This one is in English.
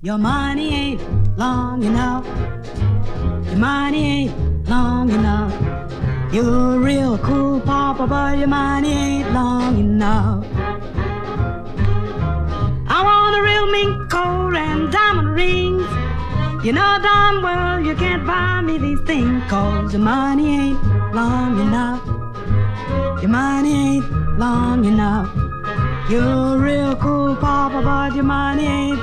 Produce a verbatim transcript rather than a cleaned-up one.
Your money ain't long enough. Your money ain't long enough. You're a real cool papa, but your money ain't long enough. I want a real mink coat and diamond rings. You know darn well you can't buy me these things, 'cause your money ain't long enough. Your money ain't long enough. You're a real cool papa, but your money ain't